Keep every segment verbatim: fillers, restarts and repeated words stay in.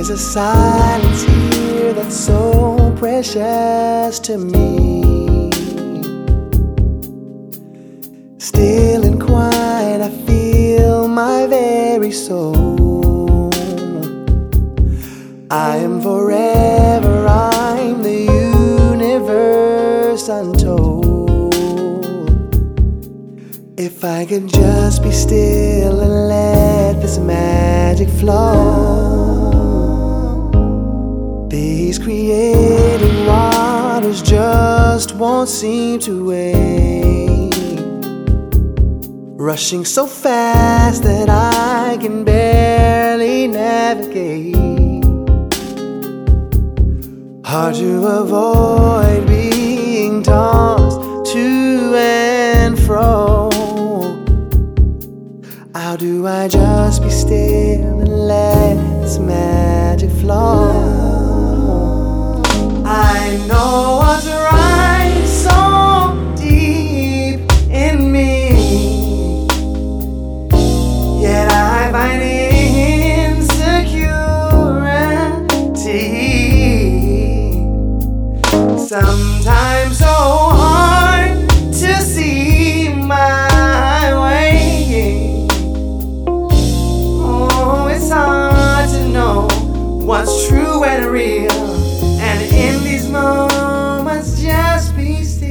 a silence here that's so precious to me. Still and quiet, I feel my very soul. I am forever, I'm the universe untold. If I could just be still and let this magic flow, these created waters just won't seem to wait, rushing so fast that I can barely navigate. Hard to avoid being tossed to and fro. How do I just be still and let this magic flow? I know what's right so deep in me, yet I find insecurity sometimes so hard to see my way. It's hard to know what's true and real, and in these moments just be still.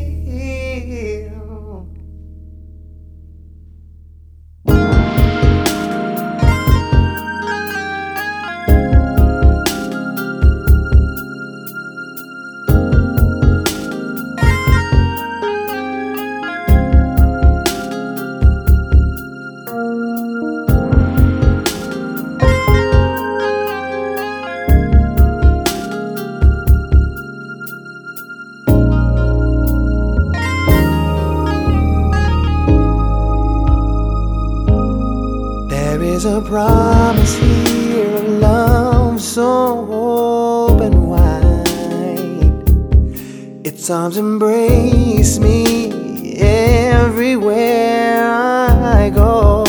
There's a promise here of love so open wide. Its arms embrace me everywhere I go.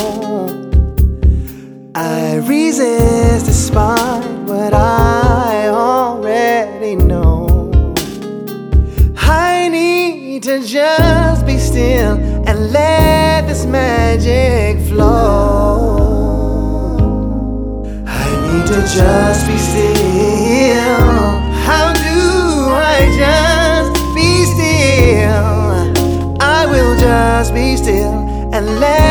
I resist despite what I already know. I need to just be still and let this magic flow. To just be still. How do I just be still? I will just be still and let